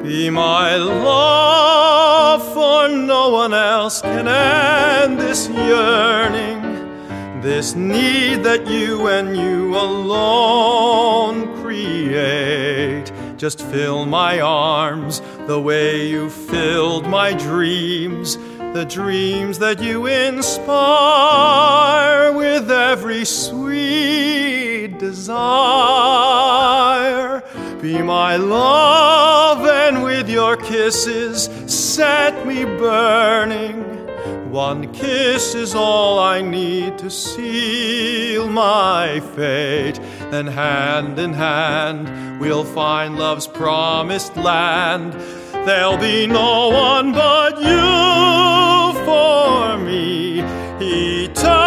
Be my love, for no one else can end this yearning, this need that you and you alone create. Just fill my arms the way you filled my dreams, the dreams that you inspire with every sweet desire. Be my love, and with your kisses set me burning. One kiss is all I need to seal my fate. Then hand in hand we'll find love's promised land. There'll be no one but you for me eternally.